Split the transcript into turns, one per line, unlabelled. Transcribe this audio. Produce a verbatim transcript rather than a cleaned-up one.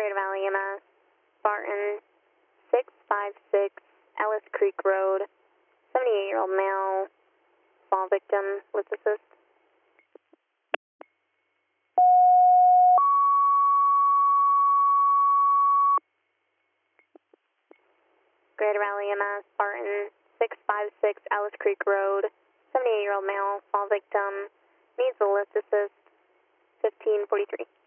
Greater Valley E M S, Spartan, six five six Ellis Creek Road, seventy-eight-year-old male, fall victim, lift assist. Greater Valley E M S, Spartan, six five six Ellis Creek Road, seventy-eight-year-old male, fall victim, needs a lift assist, fifteen forty-three.